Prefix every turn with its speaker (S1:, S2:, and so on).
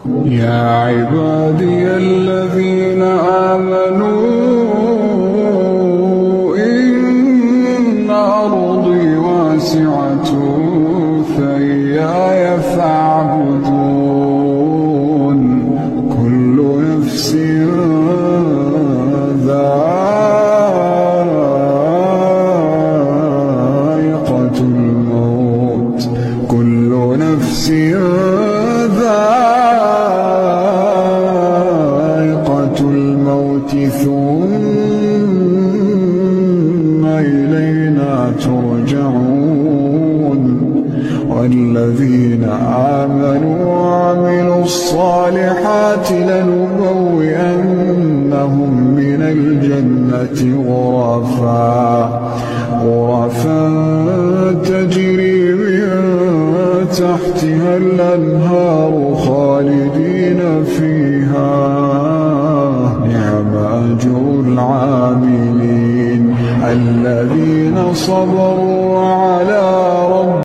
S1: يا عبادي الذين آمنوا إن أرضي واسعة فإياي فاعبدون كل نفس ذائقة الموت كل نفس ذائقة الموت ثم إلينا ترجعون والذين آمنوا وعملوا الصالحات لنبوئنهم من الجنة غرفا تجري من تحتها الأنهار خالدين فيها نعم أجر العاملين الذين صبروا على ربهم